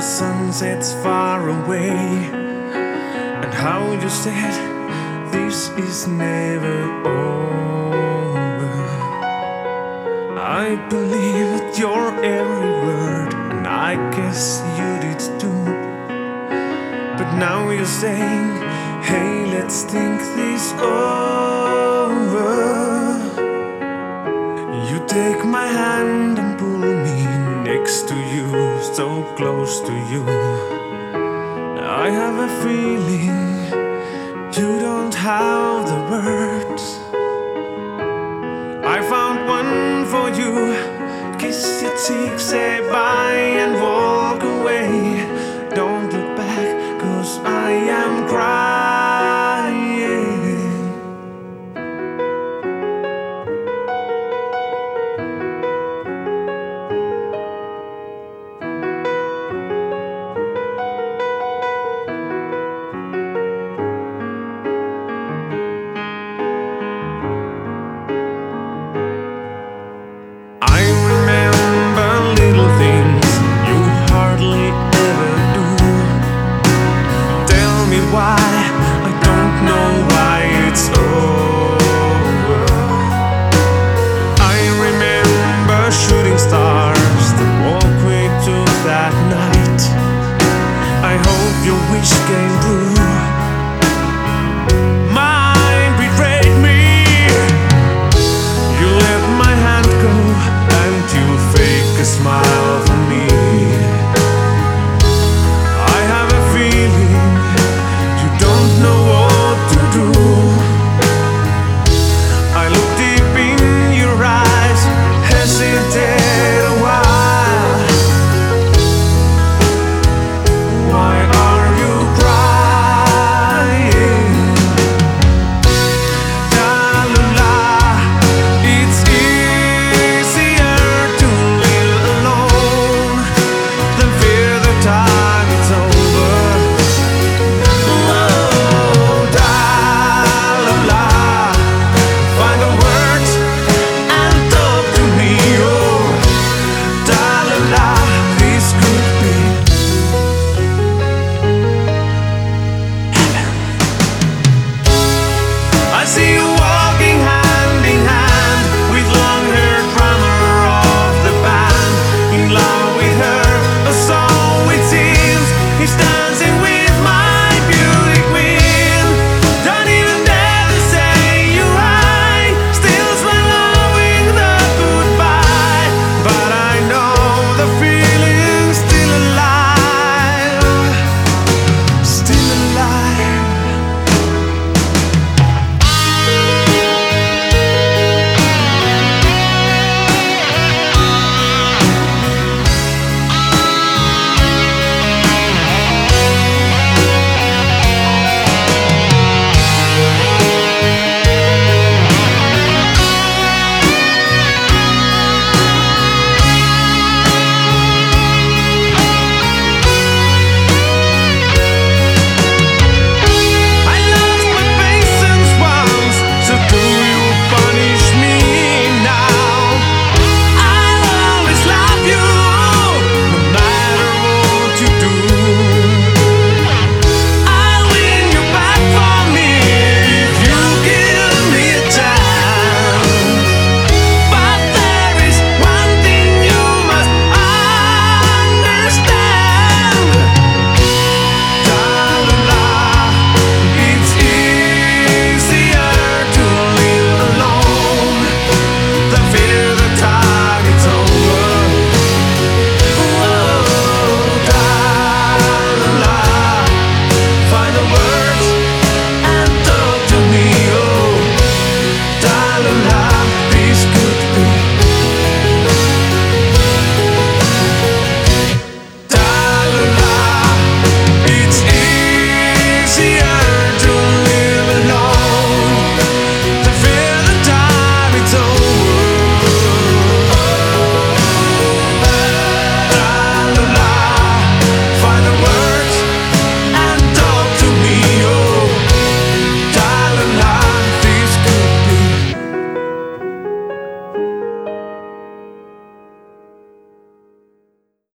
sun sets far away, and how you said this is never over. I believed your every word, and I guess you did too. But now you're saying, hey, let's think this over. You take my hand and pull me next to you, so close to you. I have a feeling you don't have the words. I found one for you. Kiss your cheek, say bye and walk away.